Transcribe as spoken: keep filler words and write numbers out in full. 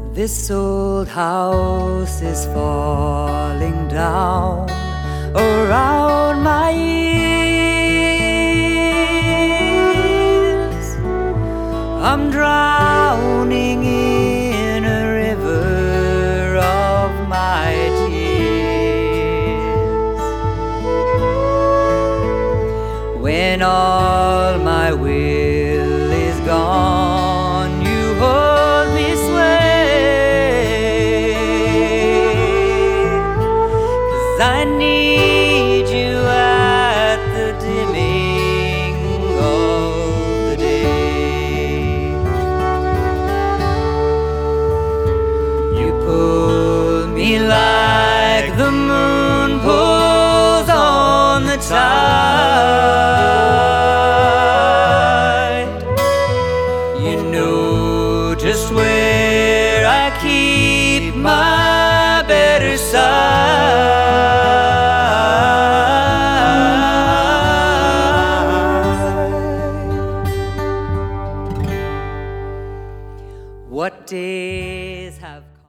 This old house is falling down around my ears. I'm drowning in a river of my tears. When all my will is gone, you hold me sway, 'cause I need you at the dimming of the day. You pull me like the moon pulls on the tide. You know just where I keep my better side. What days have